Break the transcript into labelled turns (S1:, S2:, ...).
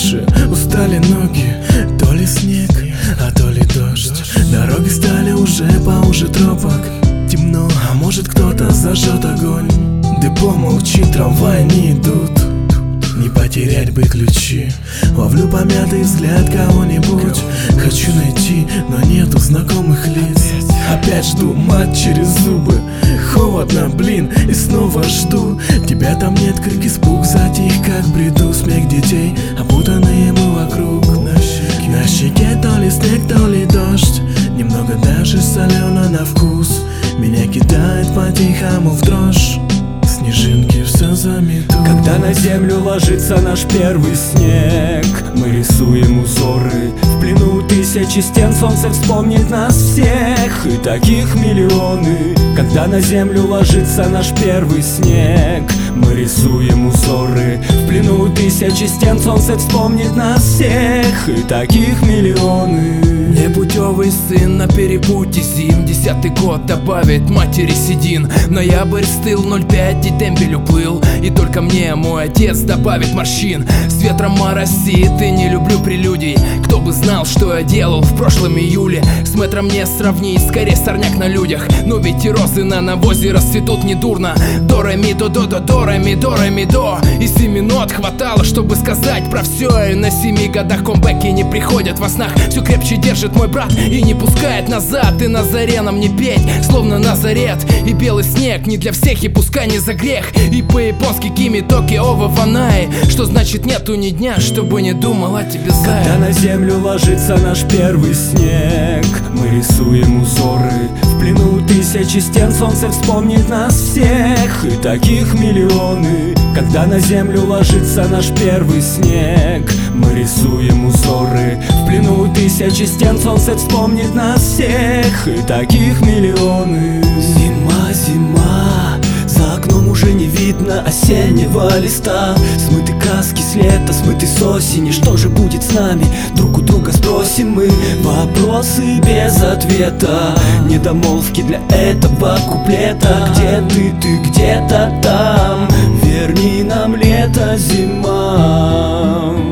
S1: уставшие, устали ноги. То ли снег, а то ли дождь. Дороги стали уже поуже тропок. Темно, а может кто-то зажжет огонь. Депо молчит, трамваи не идут. Не потерять бы ключи. Ловлю помятый взгляд кого-нибудь. Хочу найти, но нету знакомых лиц. Опять жду мать через зубы. Холодно, блин, и снова жду. Тебя там нет, крик, испуг затих, как бреду. Смех детей, опутанные мы вокруг. На щеке то ли снег, то ли дождь. Немного даже солено на вкус. Меня кидает по-тихому в дрожь. Снежинки все заметут.
S2: Когда на землю ложится наш первый снег, мы рисуем узоры. В плену тысячи стен солнце вспомнит нас всех. И таких миллионы. Когда на землю ложится наш первый снег, мы рисуем узоры. В плену тысячи стен солнце вспомнит нас всех. И таких миллионы.
S3: Непутевый сын на перепутье зим. 10-й год добавит матери седин. Ноябрь стыл, 0,5 и дембель уплыл. И только мне мой отец добавит морщин. С ветром моросит и не люблю прелюдий. Кто бы знал, что я делал в прошлом июле. С мэтром не сравнить, скорее сорняк на людях. Но ведь и розы на навозе расцветут недурно. До ре ми до до до до ре ми до ре ми до. И 7 нот хватало, чтобы сказать про все. И на 7 годах комбеки не приходят во снах. Все крепче держит мой брат и не пускает назад. И на заре нам не петь, словно Назарет. И белый снег не для всех, и пускай не за грех. И по-японски кими токи ова ванай. Что значит нету ни дня, чтобы не думал о тебе зая.
S2: Когда на землю ложится наш первый снег, мы рисуем узоры. В плену тысячи стен солнце вспомнит нас всех. И таких миллионы. Когда на землю ложится наш первый снег, мы рисуем узоры. В плену тысячи стен солнце вспомнит нас всех. И таких миллионы.
S1: Зима, зима, за окном уже не видно осеннего листа. Смыты краски с лета, смыты с осени. Что же будет с нами? Друг у друга спросим мы. Вопросы без ответа, недомолвки для этого куплета. Где ты где-то там. Верни нам лето, зима.